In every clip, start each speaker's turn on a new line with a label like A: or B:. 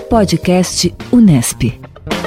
A: Podcast Unesp.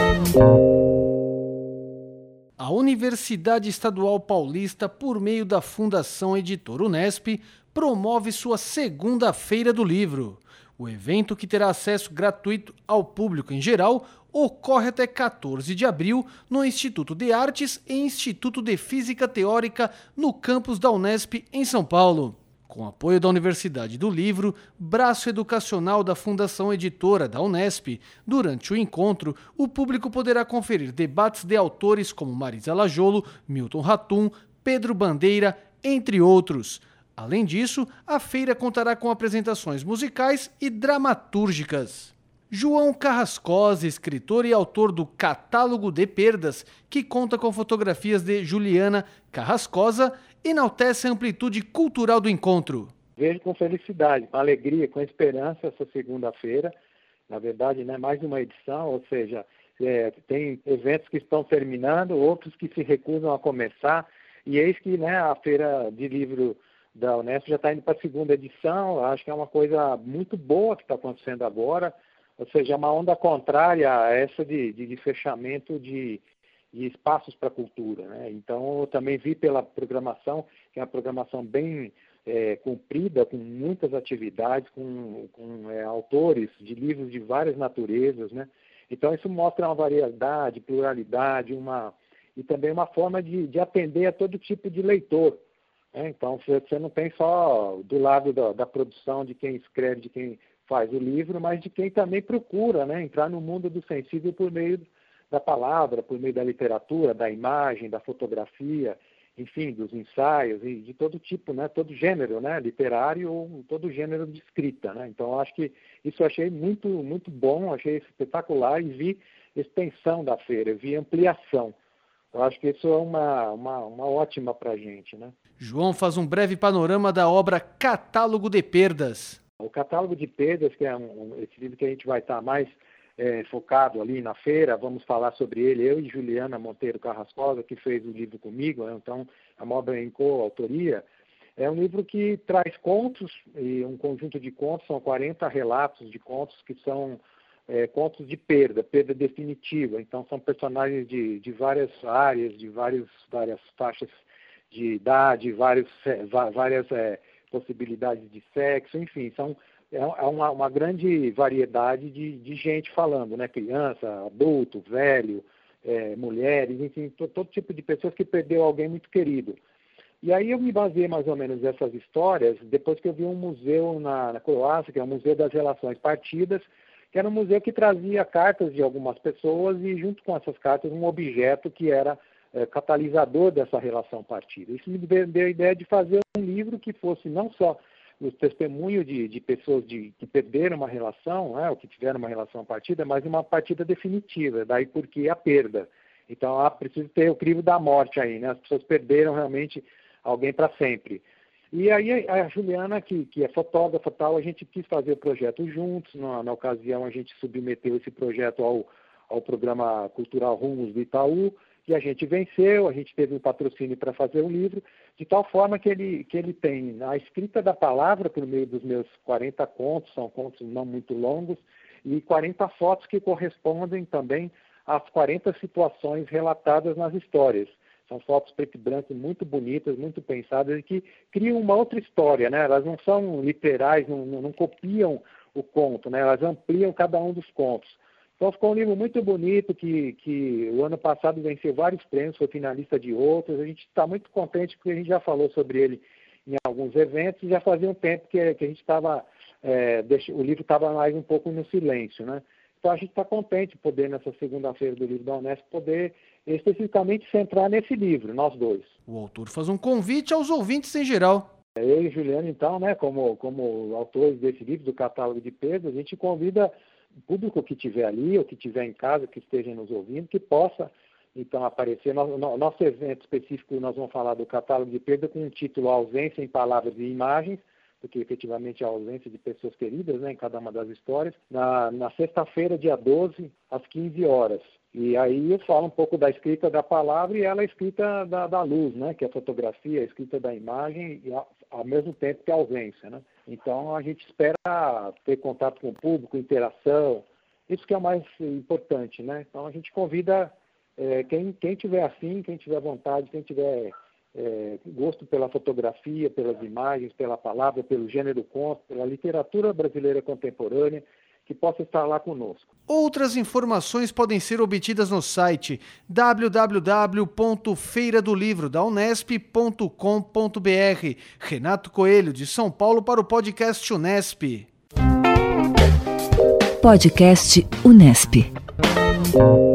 B: A Universidade Estadual Paulista, por meio da Fundação Editora Unesp, promove sua segunda Feira do Livro. O evento, que terá acesso gratuito ao público em geral, ocorre até 14 de abril no Instituto de Artes e Instituto de Física Teórica no campus da Unesp, em São Paulo. Com apoio da Universidade do Livro, braço educacional da Fundação Editora da Unesp, durante o encontro, o público poderá conferir debates de autores como Marisa Lajolo, Milton Ratum, Pedro Bandeira, entre outros. Além disso, a feira contará com apresentações musicais e dramatúrgicas. João Carrascosa, escritor e autor do Catálogo de Perdas, que conta com fotografias de Juliana Carrascosa, enaltece a amplitude cultural do encontro.
C: Vejo com felicidade, com alegria, com esperança essa segunda-feira. Na verdade, mais uma edição, ou seja, tem eventos que estão terminando, outros que se recusam a começar. E eis que a Feira de Livro da Unesp já está indo para a segunda edição. Acho que é uma coisa muito boa que está acontecendo agora. Ou seja, é uma onda contrária a essa de fechamento de espaços para a cultura. Então, eu também vi pela programação, que é uma programação bem cumprida, com muitas atividades, com autores de livros de várias naturezas. Então, isso mostra uma variedade, pluralidade, e também uma forma de atender a todo tipo de leitor. Então, você não tem só do lado da produção, de quem escreve, de quem faz o livro, mas de quem também procura entrar no mundo do sensível por meio da palavra, por meio da literatura, da imagem, da fotografia, enfim, dos ensaios e de todo tipo, todo gênero literário ou todo gênero de escrita. Então, eu acho que isso eu achei muito, muito bom, achei espetacular e vi extensão da feira, vi ampliação. Eu acho que isso é uma ótima para a gente.
B: João faz um breve panorama da obra Catálogo de Perdas.
C: O Catálogo de Perdas, que é esse livro que a gente vai estar mais focado ali na feira, vamos falar sobre ele, eu e Juliana Monteiro Carrascosa, que fez o livro comigo, então é uma obra em coautoria. É um livro que traz contos, e um conjunto de contos, são 40 relatos de contos que são contos de perda definitiva. Então são personagens de várias áreas, de várias faixas de idade, várias possibilidades de sexo, enfim, é uma grande variedade de gente falando, criança, adulto, velho, mulheres, enfim, todo tipo de pessoas que perdeu alguém muito querido. E aí eu me baseei mais ou menos nessas histórias, depois que eu vi um museu na Croácia, que é o Museu das Relações Partidas, que era um museu que trazia cartas de algumas pessoas e junto com essas cartas um objeto que era catalisador dessa relação partida. Isso me deu a ideia de fazer um livro que fosse não só o testemunho de pessoas que perderam uma relação, ou que tiveram uma relação partida, mas uma partida definitiva, daí porque a perda. Então, preciso ter o crivo da morte aí, as pessoas perderam realmente alguém para sempre. E aí a Juliana, que é fotógrafa tal, a gente quis fazer o projeto juntos, na ocasião a gente submeteu esse projeto ao programa cultural Rumos do Itaú, e a gente venceu, a gente teve um patrocínio para fazer o livro, de tal forma que ele tem a escrita da palavra por meio dos meus 40 contos, são contos não muito longos, e 40 fotos que correspondem também às 40 situações relatadas nas histórias. São fotos preto e branco muito bonitas, muito pensadas, e que criam uma outra história, Elas não são literais, não copiam o conto, Elas ampliam cada um dos contos. Então ficou um livro muito bonito, que o ano passado venceu vários prêmios, foi finalista de outros. A gente está muito contente porque a gente já falou sobre ele em alguns eventos e já fazia um tempo que a gente estava, o livro estava mais um pouco no silêncio, Então a gente está contente de poder, nessa segunda-feira do livro da Unesp, poder especificamente centrar nesse livro, nós dois.
B: O autor faz um convite aos ouvintes em geral.
C: Eu e Juliana, então, como autores desse livro, do Catálogo de Perdas, a gente convida o público que estiver ali, ou que estiver em casa, que esteja nos ouvindo, que possa, então, aparecer. Nosso evento específico, nós vamos falar do Catálogo de Perda com o título Ausência em Palavras e Imagens, porque efetivamente a ausência de pessoas queridas, em cada uma das histórias, na sexta-feira, dia 12, às 15 horas. E aí eu falo um pouco da escrita da palavra e ela é a escrita da luz, que é a fotografia, a escrita da imagem, e ao mesmo tempo que a ausência. Então a gente espera ter contato com o público, interação, Isso que é o mais importante, né? Então a gente convida quem tiver afim, quem tiver vontade, quem tiver gosto pela fotografia, pelas imagens, pela palavra, pelo gênero conto, pela literatura brasileira contemporânea, que possa estar lá conosco.
B: Outras informações podem ser obtidas no site www.feiradolivrodaUnesp.com.br. Renato Coelho, de São Paulo, para o podcast Unesp.
A: Podcast Unesp.